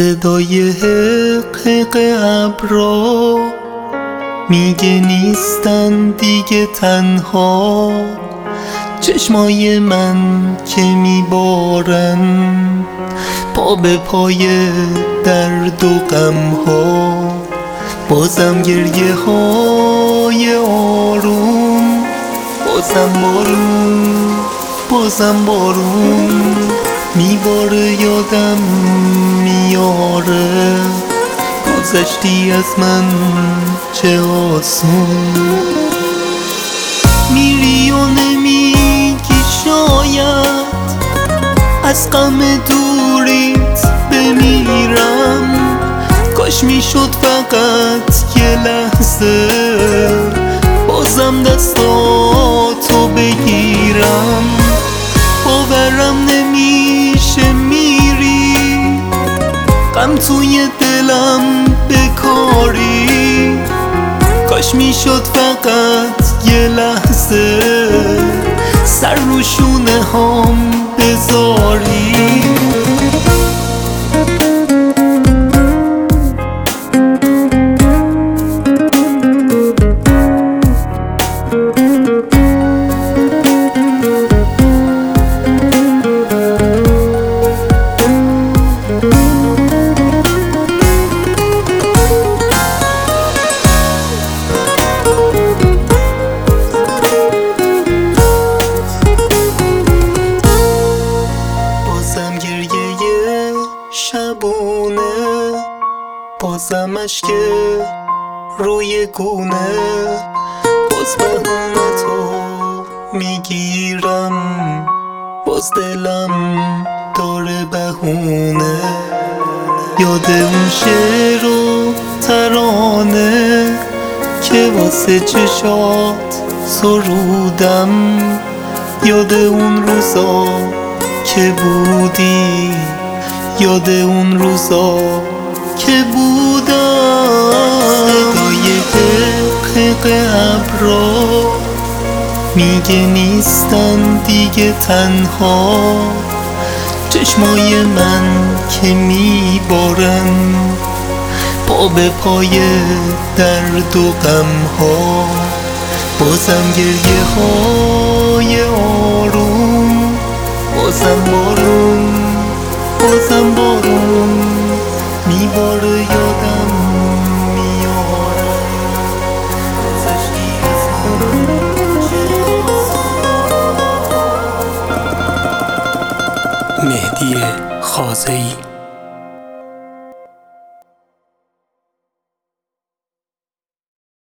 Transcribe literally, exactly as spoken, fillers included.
صدای حق حق ابرا میگه نیستن دیگه تنها، چشمای من که میبارن پا به پای درد و غم ها. بازم گریه های آروم، بازم بارون بازم بارون میباره، یادم میاره گذشتی از من چه آسون. میری و نمیگی شاید از غم دوریت بمیرم، کاش میشد فقط یه لحظه بازم دستاتو بگیرم. باورم نمیشه میری، غم توی دلم بکاری، کاش میشد فقط یه لحظه سر رو شونه هام بذاری. شبونه بازم اشک روی گونه، باز بهونتو میگیرم، باز دلم داره بهونه. یاد اون شعر و ترانه که واسه چشات سرودم، یاد اون روزا که بودی، یاد اون روزا که بودم. صدای حق حق ابرا میگه نیستن دیگه تنها، چشمای من که میبارن پا به پای درد و غم ها. بازم گریه های آروم، بازم بارون بازم بارون میباره، یادم میاره گذشتی از من. مهدی خازه‌ای